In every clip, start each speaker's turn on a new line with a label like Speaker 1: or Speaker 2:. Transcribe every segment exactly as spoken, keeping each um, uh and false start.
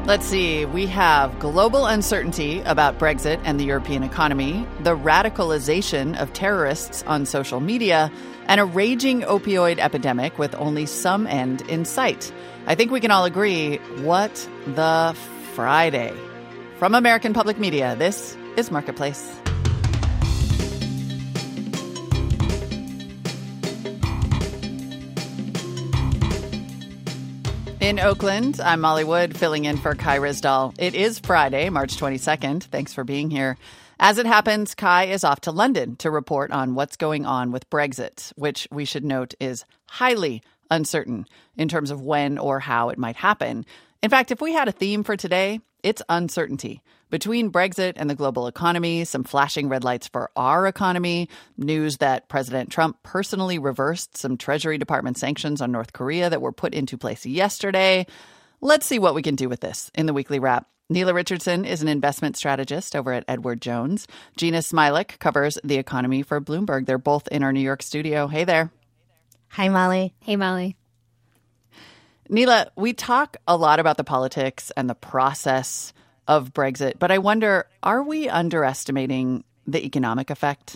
Speaker 1: Let's see. We have global uncertainty about Brexit and the European economy, the radicalization of terrorists on social media, and a raging opioid epidemic with only some end in sight. I think we can all agree, what the Friday? From American Public Media, this is Marketplace. In Oakland, I'm Molly Wood, filling in for Kai Ryssdal. It is Friday, March twenty-second. Thanks for being here. As it happens, Kai is off to London to report on what's going on with Brexit, which we should note is highly uncertain in terms of when or how it might happen. In fact, if we had a theme for today, it's uncertainty. Between Brexit and the global economy, some flashing red lights for our economy, news that President Trump personally reversed some Treasury Department sanctions on North Korea that were put into place yesterday. Let's see what we can do with this in the weekly wrap. Neela Richardson is an investment strategist over at Edward Jones. Gina Smilik covers the economy for Bloomberg. They're both in our New York studio. Hey there.
Speaker 2: Hi, Molly.
Speaker 3: Hey, Molly.
Speaker 1: Neela, we talk a lot about the politics and the process of Brexit, but I wonder, are we underestimating the economic effect?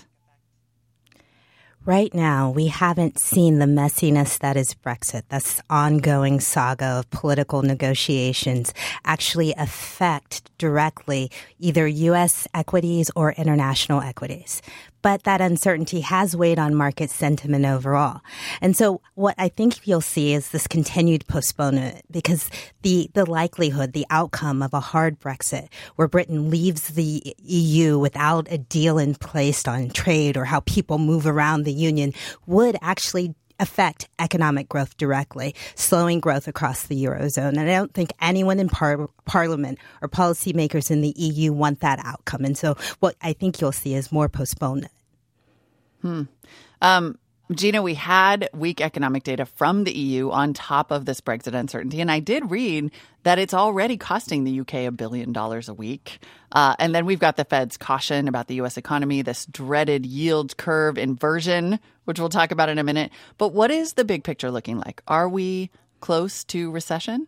Speaker 2: Right now, we haven't seen the messiness that is Brexit, this ongoing saga of political negotiations, actually affect directly either U S equities or international equities. But that uncertainty has weighed on market sentiment overall. And so what I think you'll see is this continued postponement, because the, the likelihood, the outcome of a hard Brexit where Britain leaves the E U without a deal in place on trade or how people move around the union would actually affect economic growth directly, slowing growth across the Eurozone. And I don't think anyone in par- Parliament or policymakers in the E U want that outcome. And so what I think you'll see is more postponement.
Speaker 1: Hmm. Um, Gina, we had weak economic data from the E U on top of this Brexit uncertainty. And I did read that it's already costing the U K a billion dollars a week. Uh, and then we've got the Fed's caution about the U S economy, this dreaded yield curve inversion, which we'll talk about in a minute. But what is the big picture looking like? Are we close to recession?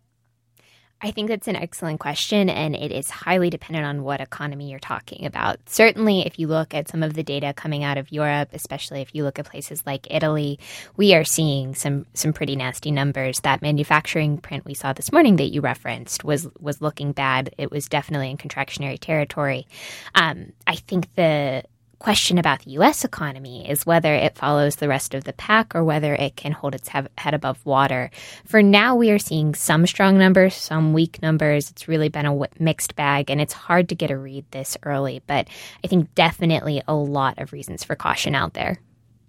Speaker 3: I think that's an excellent question, and it is highly dependent on what economy you're talking about. Certainly, if you look at some of the data coming out of Europe, especially if you look at places like Italy, we are seeing some some pretty nasty numbers. That manufacturing print we saw this morning that you referenced was was looking bad. It was definitely in contractionary territory. Um, I think the question about the U S economy is whether it follows the rest of the pack or whether it can hold its head above water. For now, we are seeing some strong numbers, some weak numbers. It's really been a mixed bag, and it's hard to get a read this early. But I think definitely a lot of reasons for caution out there.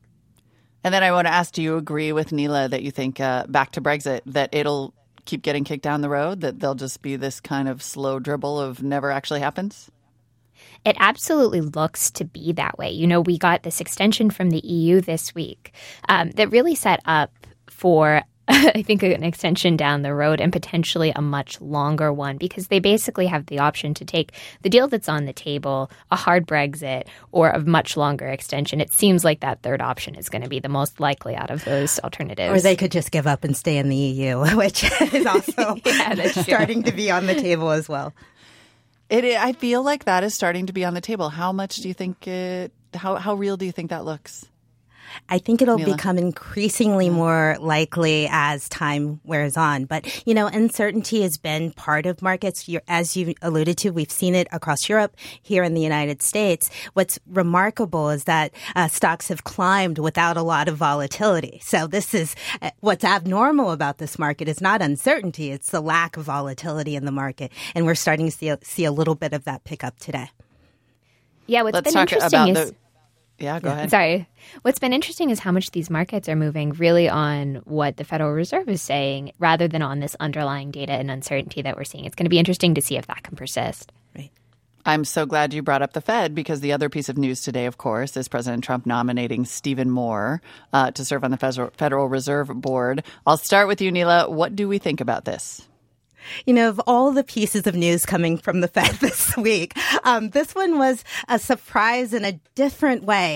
Speaker 1: And then I want to ask, do you agree with Neela that you think, uh, back to Brexit, that it'll keep getting kicked down the road, that there'll just be this kind of slow dribble of never actually happens?
Speaker 3: It absolutely looks to be that way. You know, we got this extension from the E U this week um, that really set up for, I think, an extension down the road and potentially a much longer one, because they basically have the option to take the deal that's on the table, a hard Brexit, or a much longer extension. It seems like that third option is going to be the most likely out of those alternatives.
Speaker 2: Or they could just give up and stay in the E U, which is also yeah, starting to be on the table as well.
Speaker 1: It, I feel like that is starting to be on the table. How much do you think it, how, how real do you think that looks?
Speaker 2: I think it'll
Speaker 1: Neela?
Speaker 2: become increasingly more likely as time wears on. But, you know, uncertainty has been part of markets. You're, as you alluded to, we've seen it across Europe, here in the United States. What's remarkable is that uh, stocks have climbed without a lot of volatility. So this is uh, what's abnormal about this market is not uncertainty. It's the lack of volatility in the market. And we're starting to see a, see a little bit of that pick up today.
Speaker 3: Yeah, what's
Speaker 1: Let's
Speaker 3: been
Speaker 1: talk
Speaker 3: interesting
Speaker 1: about
Speaker 3: is...
Speaker 1: the... Yeah, go ahead.
Speaker 3: Sorry. What's been interesting is how much these markets are moving really on what the Federal Reserve is saying rather than on this underlying data and uncertainty that we're seeing. It's going to be interesting to see if that can persist.
Speaker 2: Right.
Speaker 1: I'm so glad you brought up the Fed, because the other piece of news today, of course, is President Trump nominating Stephen Moore uh, to serve on the Federal Reserve Board. I'll start with you, Neela. What do we think about this?
Speaker 2: You know, of all the pieces of news coming from the Fed this week, um, this one was a surprise in a different way.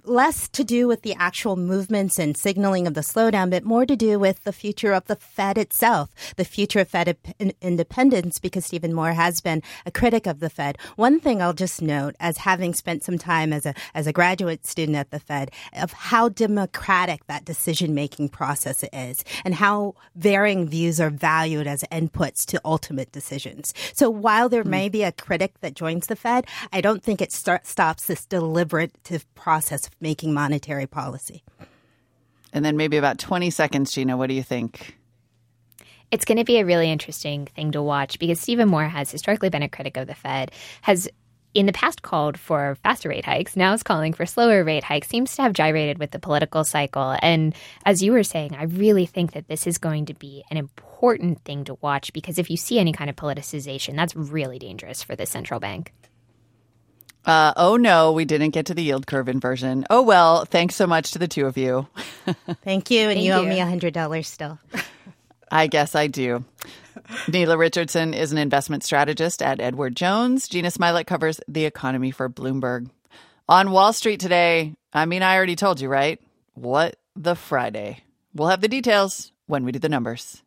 Speaker 2: less to do with the actual movements and signaling of the slowdown, but more to do with the future of the Fed itself, the future of Fed independence, because Stephen Moore has been a critic of the Fed. One thing I'll just note, as having spent some time as a as a graduate student at the Fed, of how democratic that decision-making process is and how varying views are valued as inputs to ultimate decisions. So while there mm. may be a critic that joins the Fed, I don't think it start, stops this deliberative process of making monetary policy.
Speaker 1: And then maybe about twenty seconds, Gina, what do you think?
Speaker 3: It's going to be a really interesting thing to watch because Stephen Moore has historically been a critic of the Fed, has in the past called for faster rate hikes, now is calling for slower rate hikes, seems to have gyrated with the political cycle. And as you were saying, I really think that this is going to be an important thing to watch because if you see any kind of politicization, that's really dangerous for the central bank.
Speaker 1: Uh, oh, no, we didn't get to the yield curve inversion. Oh, well, thanks so much to the two of you.
Speaker 2: Thank you. And
Speaker 3: Thank
Speaker 2: you owe
Speaker 3: you.
Speaker 2: me one hundred dollars still.
Speaker 1: I guess I do. Neela Richardson is an investment strategist at Edward Jones. Gina Smilet covers the economy for Bloomberg. On Wall Street today, I mean, I already told you, right? What the Friday? We'll have the details when we do the numbers.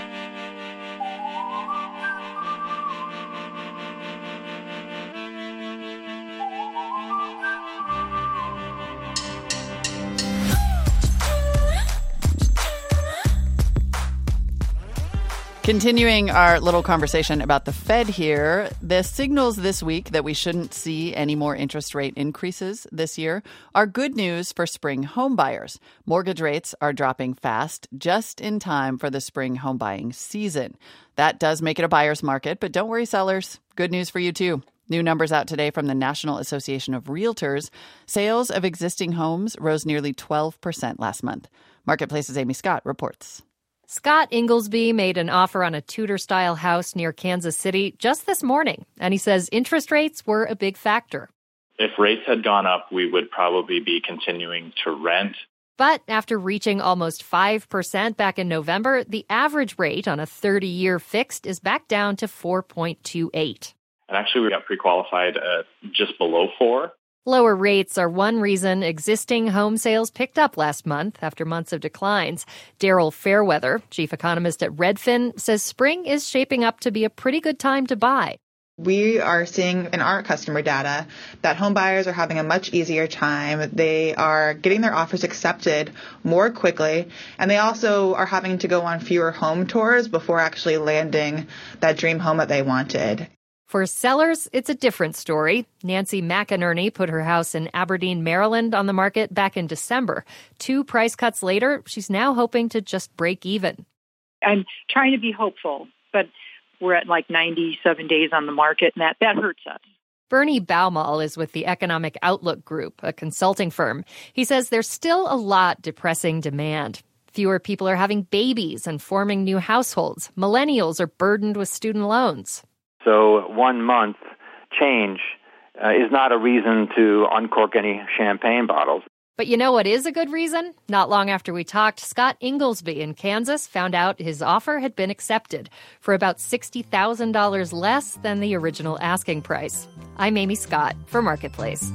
Speaker 1: Continuing our little conversation about the Fed here, the signals this week that we shouldn't see any more interest rate increases this year are good news for spring home buyers. Mortgage rates are dropping fast, just in time for the spring home buying season. That does make it a buyer's market, but don't worry, sellers. Good news for you, too. New numbers out today from the National Association of Realtors. Sales of existing homes rose nearly twelve percent last month. Marketplace's Amy Scott reports.
Speaker 4: Scott Inglesby made an offer on a Tudor-style house near Kansas City just this morning, and he says interest rates were a big factor.
Speaker 5: If rates had gone up, we would probably be continuing to rent.
Speaker 4: But after reaching almost five percent back in November, the average rate on a thirty-year fixed is back down to four point two eight.
Speaker 5: And actually, we got pre-qualified at just below four.
Speaker 4: Lower rates are one reason existing home sales picked up last month after months of declines. Daryl Fairweather, chief economist at Redfin, says spring is shaping up to be a pretty good time to buy.
Speaker 6: We are seeing in our customer data that home buyers are having a much easier time. They are getting their offers accepted more quickly, and they also are having to go on fewer home tours before actually landing that dream home that they wanted.
Speaker 4: For sellers, it's a different story. Nancy McInerney put her house in Aberdeen, Maryland on the market back in December. Two price cuts later, she's now hoping to just break even.
Speaker 7: I'm trying to be hopeful, but we're at like ninety-seven days on the market, and that, that hurts us.
Speaker 4: Bernie Baumol is with the Economic Outlook Group, a consulting firm. He says there's still a lot depressing demand. Fewer people are having babies and forming new households. Millennials are burdened with student loans.
Speaker 8: So one month change uh, is not a reason to uncork any champagne bottles.
Speaker 4: But you know what is a good reason? Not long after we talked, Scott Inglesby in Kansas found out his offer had been accepted for about sixty thousand dollars less than the original asking price. I'm Amy Scott for Marketplace.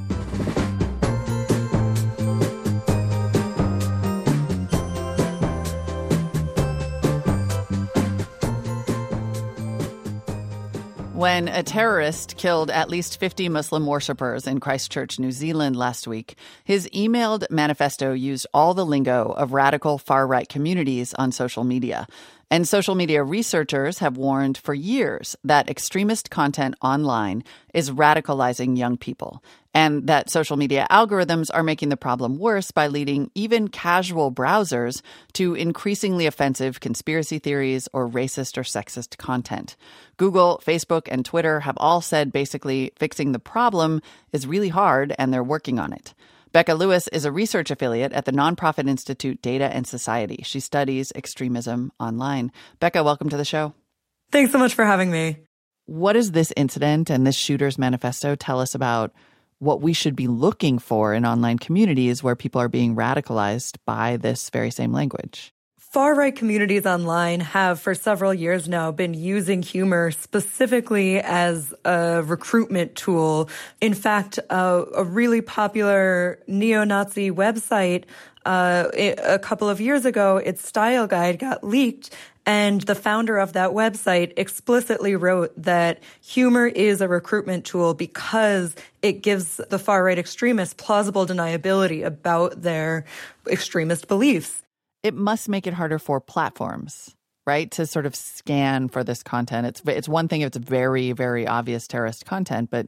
Speaker 1: When a terrorist killed at least fifty Muslim worshippers in Christchurch, New Zealand last week, his emailed manifesto used all the lingo of radical far-right communities on social media. And social media researchers have warned for years that extremist content online is radicalizing young people, and that social media algorithms are making the problem worse by leading even casual browsers to increasingly offensive conspiracy theories or racist or sexist content. Google, Facebook, and Twitter have all said basically fixing the problem is really hard, and they're working on it. Becca Lewis is a research affiliate at the nonprofit institute Data and Society. She studies extremism online. Becca, welcome to the show.
Speaker 9: Thanks so much for having me.
Speaker 1: What does this incident and this shooter's manifesto tell us about what we should be looking for in online communities where people are being radicalized by this very same language?
Speaker 9: Far-right communities online have for several years now been using humor specifically as a recruitment tool. In fact, uh, a really popular neo-Nazi website uh, a couple of years ago, its style guide got leaked, and the founder of that website explicitly wrote that humor is a recruitment tool because it gives the far-right extremists plausible deniability about their extremist beliefs.
Speaker 1: It must make it harder for platforms, right, to sort of scan for this content. It's it's one thing if it's very, very obvious terrorist content, but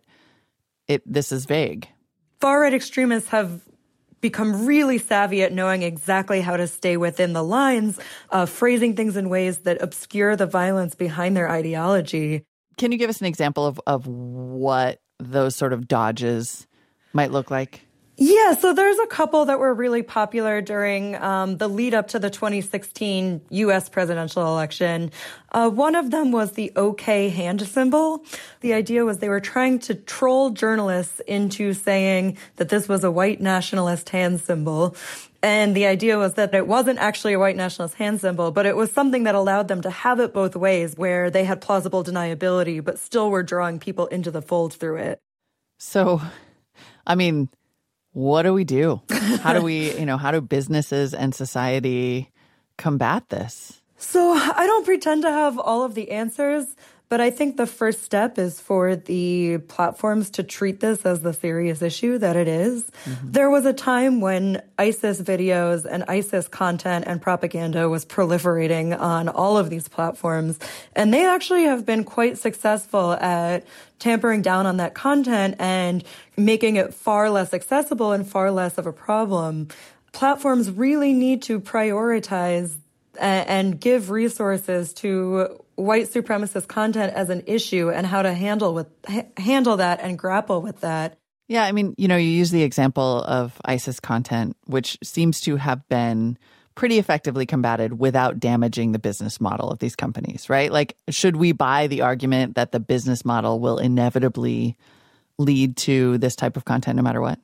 Speaker 1: it this is vague.
Speaker 9: Far-right extremists have become really savvy at knowing exactly how to stay within the lines, uh, phrasing things in ways that obscure the violence behind their ideology.
Speaker 1: Can you give us an example of, of what those sort of dodges might look like?
Speaker 9: Yeah, so there's a couple that were really popular during um, the lead up to the twenty sixteen U S presidential election. Uh, one of them was the OK hand symbol. The idea was they were trying to troll journalists into saying that this was a white nationalist hand symbol. And the idea was that it wasn't actually a white nationalist hand symbol, but it was something that allowed them to have it both ways, where they had plausible deniability, but still were drawing people into the fold through it.
Speaker 1: So, I mean, what do we do? How do we, you know, how do businesses and society combat this?
Speaker 9: So I don't pretend to have all of the answers, but I think the first step is for the platforms to treat this as the serious issue that it is. Mm-hmm. There was a time when ISIS videos and ISIS content and propaganda was proliferating on all of these platforms, and they actually have been quite successful at tampering down on that content and making it far less accessible and far less of a problem. Platforms really need to prioritize and give resources to white supremacist content as an issue and how to handle with ha- handle that and grapple with that.
Speaker 1: Yeah, I mean, you know, you use the example of ISIS content, which seems to have been pretty effectively combated without damaging the business model of these companies, right? Like, should we buy the argument that the business model will inevitably lead to this type of content no matter what?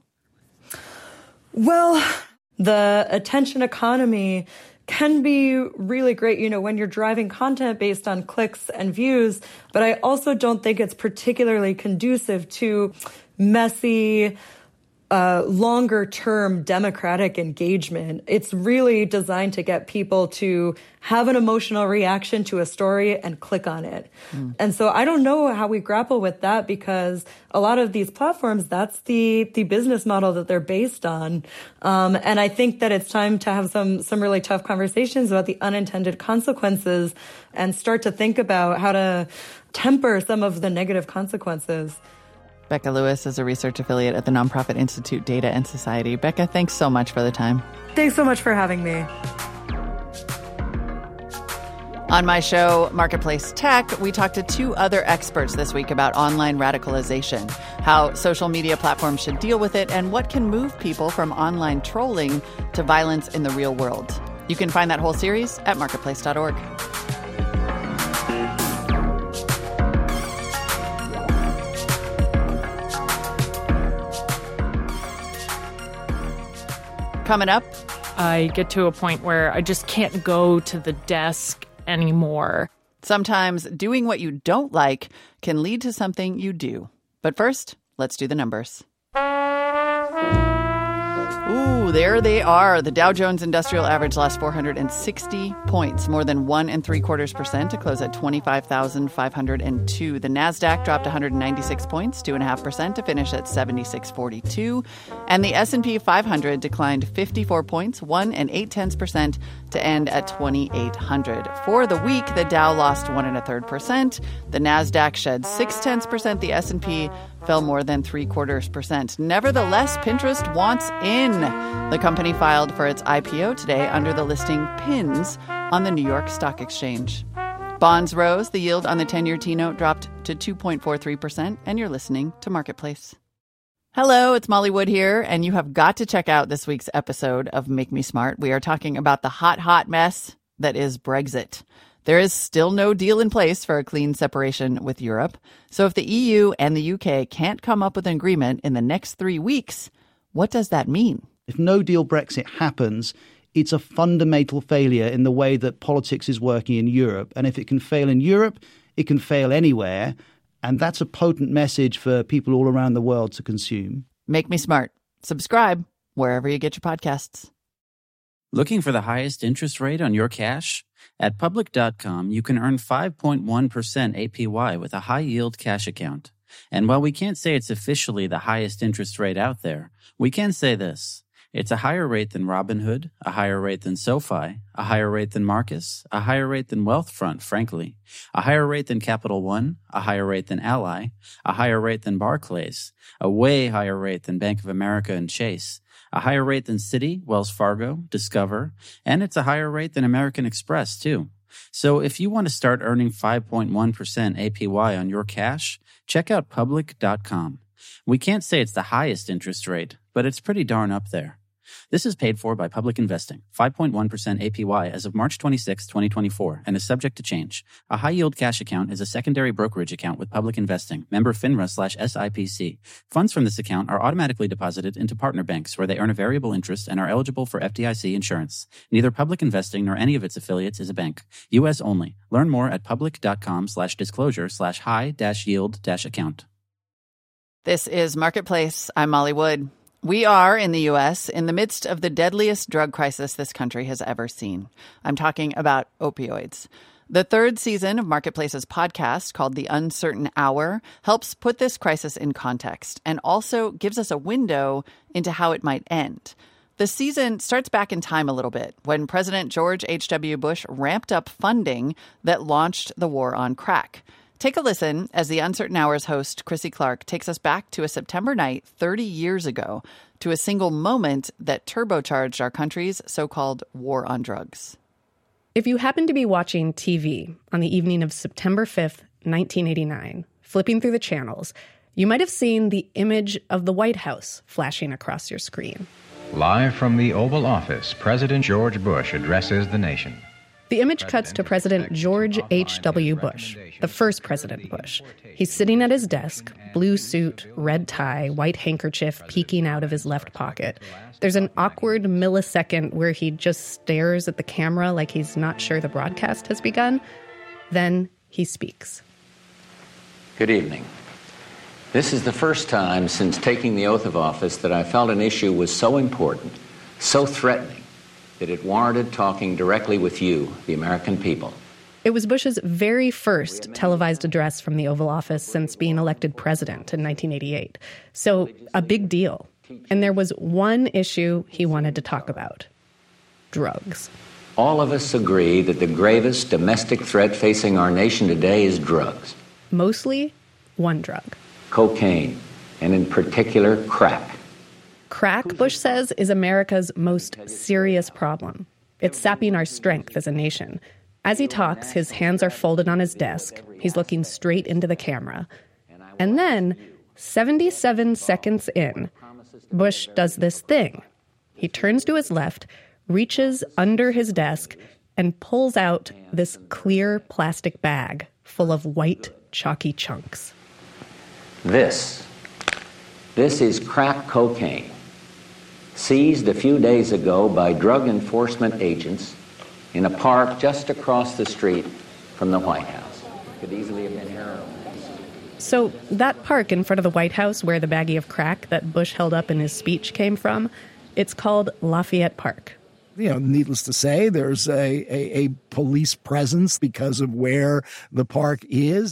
Speaker 9: Well, the attention economy can be really great, you know, when you're driving content based on clicks and views, but I also don't think it's particularly conducive to messy, uh, longer-term democratic engagement. It's really designed to get people to have an emotional reaction to a story and click on it. Mm. And so I don't know how we grapple with that, because a lot of these platforms, that's the, the business model that they're based on. Um, and I think that it's time to have some, some really tough conversations about the unintended consequences and start to think about how to temper some of the negative consequences.
Speaker 1: Becca Lewis is a research affiliate at the nonprofit Institute Data and Society. Becca, thanks so much for the time.
Speaker 9: Thanks so much for having me.
Speaker 1: On my show, Marketplace Tech, we talked to two other experts this week about online radicalization, how social media platforms should deal with it, and what can move people from online trolling to violence in the real world. You can find that whole series at marketplace dot org. Coming up,
Speaker 10: I get to a point where I just can't go to the desk anymore.
Speaker 1: Sometimes doing what you don't like can lead to something you do. But first, let's do the numbers. Ooh, there they are. The Dow Jones Industrial Average lost four hundred sixty points, more than one and three quarters percent, to close at twenty-five thousand five hundred two. The Nasdaq dropped one hundred ninety-six points, two and a half percent, to finish at seventy-six forty-two. And the S and P five hundred declined fifty-four points, one and eight tenths percent, to end at twenty-eight hundred. For the week, the Dow lost one and a third percent. The Nasdaq shed six tenths percent. The S and P fell more than three quarters percent. Nevertheless, Pinterest wants in. The company filed for its I P O today under the listing Pins on the New York Stock Exchange. Bonds rose. The yield on the ten-year T-note dropped to two point four three percent, and you're listening to Marketplace. Hello, it's Molly Wood here, and you have got to check out this week's episode of Make Me Smart. We are talking about the hot, hot mess that is Brexit. There is still no deal in place for a clean separation with Europe. So if the E U and the U K can't come up with an agreement in the next three weeks, what does that mean?
Speaker 11: If no deal Brexit happens, it's a fundamental failure in the way that politics is working in Europe. And if it can fail in Europe, it can fail anywhere. And that's a potent message for people all around the world to consume.
Speaker 1: Make me smart. Subscribe wherever you get your podcasts.
Speaker 12: Looking for the highest interest rate on your cash? At Public dot com, you can earn five point one percent A P Y with a high-yield cash account. And while we can't say it's officially the highest interest rate out there, we can say this. It's a higher rate than Robinhood, a higher rate than SoFi, a higher rate than Marcus, a higher rate than Wealthfront, frankly, a higher rate than Capital One, a higher rate than Ally, a higher rate than Barclays, a way higher rate than Bank of America and Chase, a higher rate than Citi, Wells Fargo, Discover, and it's a higher rate than American Express, too. So if you want to start earning five point one percent A P Y on your cash, check out Public dot com. We can't say it's the highest interest rate, but it's pretty darn up there. This is paid for by Public Investing, five point one percent A P Y as of March twenty-sixth, twenty twenty-four, and is subject to change. A high-yield cash account is a secondary brokerage account with Public Investing, member FINRA slash S I P C. Funds from this account are automatically deposited into partner banks where they earn a variable interest and are eligible for F D I C insurance. Neither Public Investing nor any of its affiliates is a bank. U S only. Learn more at Public dot com slash disclosure slash high dash yield dash account.
Speaker 1: This is Marketplace. I'm Molly Wood. We are, in the U S, in the midst of the deadliest drug crisis this country has ever seen. I'm talking about opioids. The third season of Marketplace's podcast, called The Uncertain Hour, helps put this crisis in context and also gives us a window into how it might end. The season starts back in time a little bit, when President George H W. Bush ramped up funding that launched the war on crack. Take a listen as the Uncertain Hour's host, Chrissy Clark, takes us back to a September night thirty years ago, to a single moment that turbocharged our country's so-called war on drugs.
Speaker 13: If you happen to be watching T V on the evening of September fifth, nineteen eighty-nine, flipping through the channels, you might have seen the image of the White House flashing across your screen.
Speaker 14: Live from the Oval Office, President George Bush addresses the nation.
Speaker 13: The image cuts to President George H W. Bush, the first President Bush. He's sitting at his desk, blue suit, red tie, white handkerchief peeking out of his left pocket. There's an awkward millisecond where he just stares at the camera like he's not sure the broadcast has begun. Then he speaks.
Speaker 15: Good evening. This is the first time since taking the oath of office that I felt an issue was so important, so threatening, that it warranted talking directly with you, the American people.
Speaker 13: It was Bush's very first televised address from the Oval Office since being elected president in nineteen eighty-eight. So, a big deal. And there was one issue he wanted to talk about: drugs.
Speaker 15: All of us agree that the gravest domestic threat facing our nation today is drugs.
Speaker 13: Mostly one drug.
Speaker 15: Cocaine, and in particular, crack.
Speaker 13: Crack, Bush says, is America's most serious problem. It's sapping our strength as a nation. As he talks, his hands are folded on his desk. He's looking straight into the camera. And then, seventy-seven seconds in, Bush does this thing. He turns to his left, reaches under his desk, and pulls out this clear plastic bag full of white, chalky chunks.
Speaker 15: This. This is crack cocaine, seized a few days ago by drug enforcement agents in a park just across the street from the White House. Could easily have been heroin.
Speaker 13: So that park in front of the White House where the baggie of crack that Bush held up in his speech came from, it's called Lafayette Park.
Speaker 16: You know, needless to say, there's a, a, a police presence because of where the park is.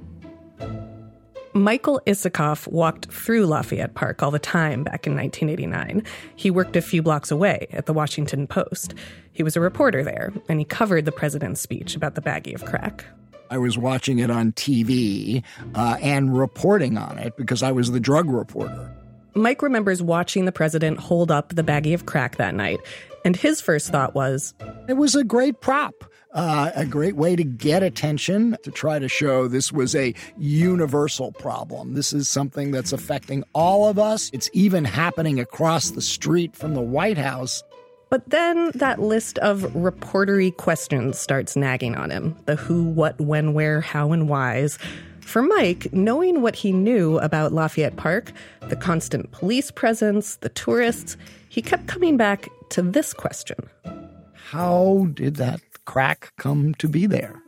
Speaker 13: Michael Isikoff walked through Lafayette Park all the time back in nineteen eighty-nine. He worked a few blocks away at the Washington Post. He was a reporter there, and he covered the president's speech about the baggie of crack.
Speaker 16: I was watching it on T V uh, and reporting on it because I was the drug reporter.
Speaker 13: Mike remembers watching the president hold up the baggie of crack that night, and his first thought was,
Speaker 16: it was a great prop. Uh, a great way to get attention, to try to show this was a universal problem. This is something that's affecting all of us. It's even happening across the street from the White House.
Speaker 13: But then that list of reportery questions starts nagging on him. The who, what, when, where, how, and whys. For Mike, knowing what he knew about Lafayette Park, the constant police presence, the tourists, he kept coming back to this question.
Speaker 16: How did that crack come to be there?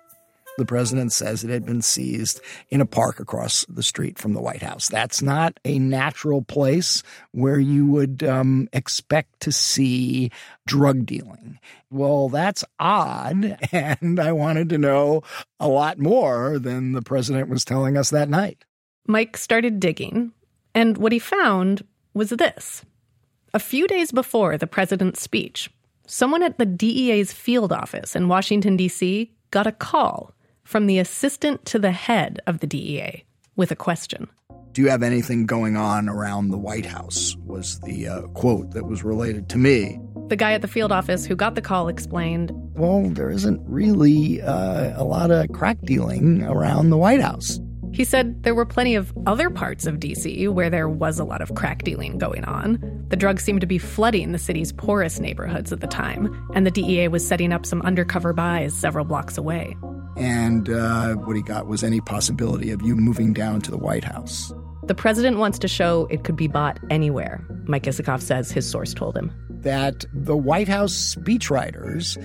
Speaker 16: The president says it had been seized in a park across the street from the White House. That's not a natural place where you would um, expect to see drug dealing. Well, that's odd, and I wanted to know a lot more than the president was telling us that night.
Speaker 13: Mike started digging, and what he found was this. A few days before the president's speech, someone at the D E A's field office in Washington, D C got a call from the assistant to the head of the D E A with a question.
Speaker 16: Do you have anything going on around the White House, was the uh, quote that was related to me.
Speaker 13: The guy at the field office who got the call explained,
Speaker 16: well, there isn't really uh, a lot of crack dealing around the White House.
Speaker 13: He said there were plenty of other parts of D C where there was a lot of crack dealing going on. The drugs seemed to be flooding the city's poorest neighborhoods at the time, and the D E A was setting up some undercover buys several blocks away.
Speaker 16: And uh, what he got was any possibility of you moving down to the White House.
Speaker 13: The president wants to show it could be bought anywhere, Mike Isikoff says his source told him.
Speaker 16: That the White House speechwriters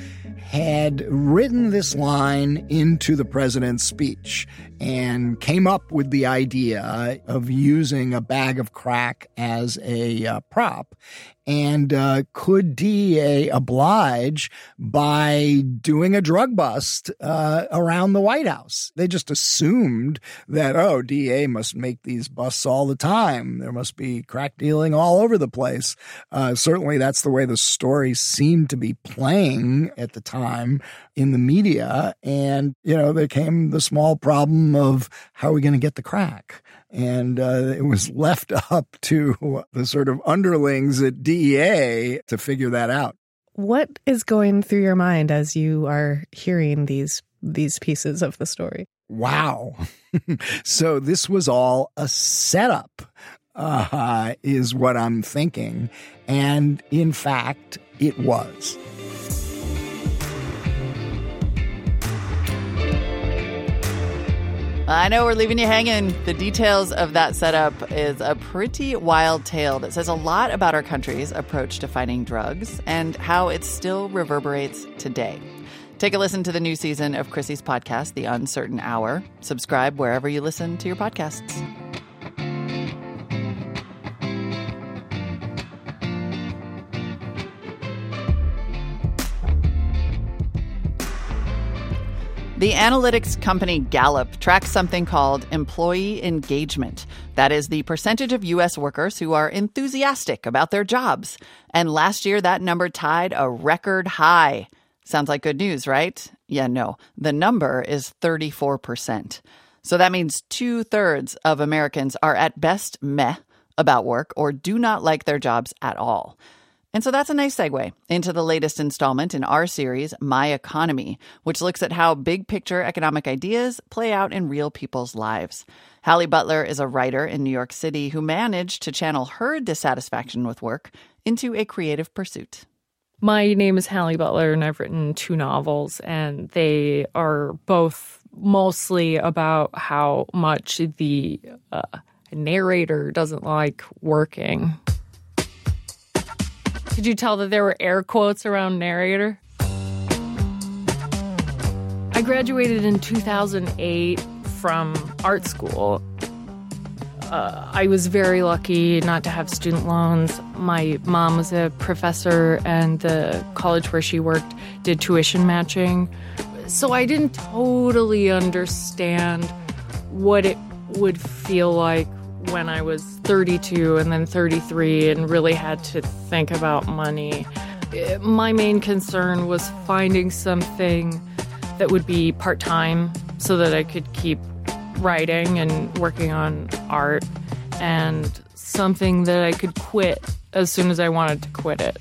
Speaker 16: had written this line into the president's speech and came up with the idea of using a bag of crack as a uh, prop. And uh, could D E A oblige by doing a drug bust uh, around the White House? They just assumed that, oh, D E A must make these busts all the time. There must be crack dealing all over the place. Uh, certainly that's the way the story seemed to be playing at the time in the media. And, you know, there came the small problem of how are we going to get the crack? And uh, it was left up to the sort of underlings at D E A to figure that out.
Speaker 13: What is going through your mind as you are hearing these these pieces of the story?
Speaker 16: Wow. So this was all a setup, uh, is what I'm thinking. And in fact, it was.
Speaker 1: I know we're leaving you hanging. The details of that setup is a pretty wild tale that says a lot about our country's approach to fighting drugs and how it still reverberates today. Take a listen to the new season of Chrissy's podcast, The Uncertain Hour. Subscribe wherever you listen to your podcasts. The analytics company Gallup tracks something called employee engagement. That is the percentage of U S workers who are enthusiastic about their jobs. And last year, that number tied a record high. Sounds like good news, right? Yeah, no. The number is thirty-four percent. So that means two-thirds of Americans are at best meh about work or do not like their jobs at all. And so that's a nice segue into the latest installment in our series, My Economy, which looks at how big picture economic ideas play out in real people's lives. Hallie Butler is a writer in New York City who managed to channel her dissatisfaction with work into a creative pursuit.
Speaker 10: My name is Hallie Butler, and I've written two novels, and they are both mostly about how much the uh, narrator doesn't like working. Could you tell that there were air quotes around narrator? I graduated in two thousand eight from art school. Uh, I was very lucky not to have student loans. My mom was a professor, and the college where she worked did tuition matching. So I didn't totally understand what it would feel like when I was thirty-two and then thirty-three and really had to think about money. My main concern was finding something that would be part-time so that I could keep writing and working on art, and something that I could quit as soon as I wanted to quit it.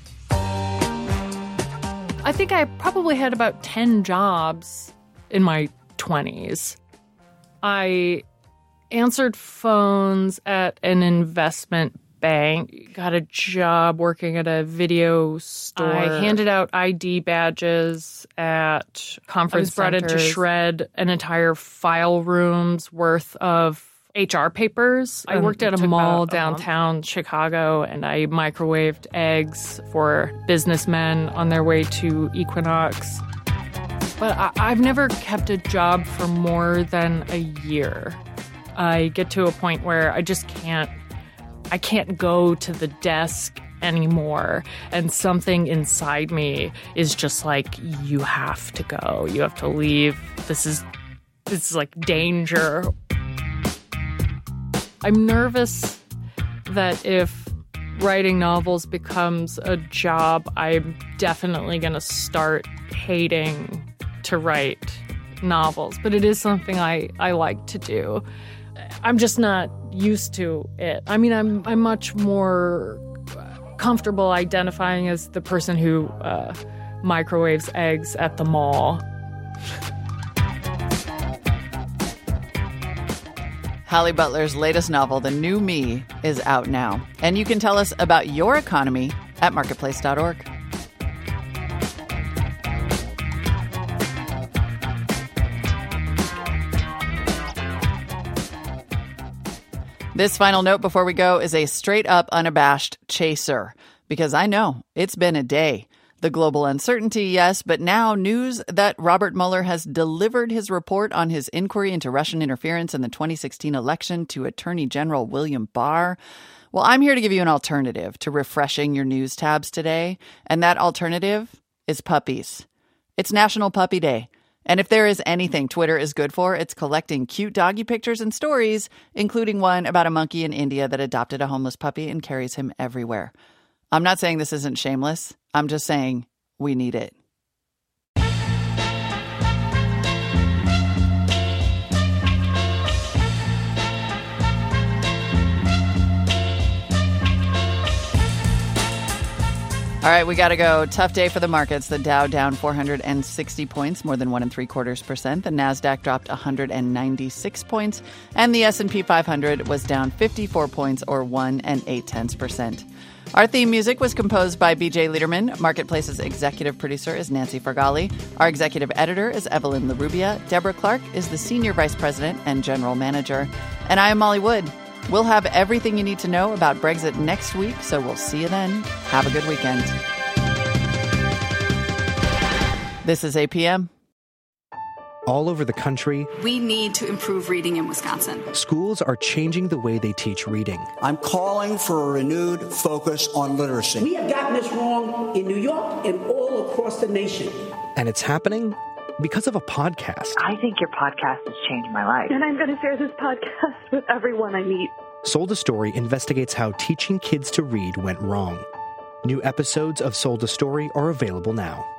Speaker 10: I think I probably had about ten jobs in my twenties. I answered phones at an investment bank, got a job working at a video store. I handed out I D badges at conference centers. I was brought in to shred an entire file room's worth of H R papers. I worked at a mall
Speaker 9: a
Speaker 10: downtown Chicago, and I microwaved eggs for businessmen on their way to Equinox. But I- I've never kept a job for more than a year. I get to a point where I just can't, I can't go to the desk anymore. And something inside me is just like, you have to go. You have to leave. This is, this is like danger. I'm nervous that if writing novels becomes a job, I'm definitely going to start hating to write novels. But it is something I, I like to do. I'm just not used to it. I mean, I'm I'm much more comfortable identifying as the person who uh, microwaves eggs at the mall.
Speaker 1: Holly Butler's latest novel, The New Me, is out now. And you can tell us about your economy at marketplace dot org. This final note before we go is a straight-up, unabashed chaser, because I know it's been a day. The global uncertainty, yes, but now news that Robert Mueller has delivered his report on his inquiry into Russian interference in the twenty sixteen election to Attorney General William Barr. Well, I'm here to give you an alternative to refreshing your news tabs today, and that alternative is puppies. It's National Puppy Day. And if there is anything Twitter is good for, it's collecting cute doggy pictures and stories, including one about a monkey in India that adopted a homeless puppy and carries him everywhere. I'm not saying this isn't shameless. I'm just saying we need it. All right, we got to go. Tough day for the markets. The Dow down four hundred sixty points, more than one and three quarters percent. The Nasdaq dropped one hundred ninety-six points, and the S and P five hundred was down fifty-four points, or one and eight tenths percent. Our theme music was composed by B J Liederman. Marketplace's executive producer is Nancy Fargali. Our executive editor is Evelyn LaRubia. Deborah Clark is the senior vice president and general manager, and I am Molly Wood. We'll have everything you need to know about Brexit next week, so we'll see you then. Have a good weekend. This is A P M.
Speaker 17: All over the country,
Speaker 18: we need to improve reading in Wisconsin.
Speaker 17: Schools are changing the way they teach reading.
Speaker 19: I'm calling for a renewed focus on literacy.
Speaker 20: We have gotten this wrong in New York and all across the nation.
Speaker 17: And it's happening because of a podcast.
Speaker 21: I think your podcast has changed my life.
Speaker 22: And I'm going to share this podcast with everyone I meet.
Speaker 17: Sold a Story investigates how teaching kids to read went wrong. New episodes of Sold a Story are available now.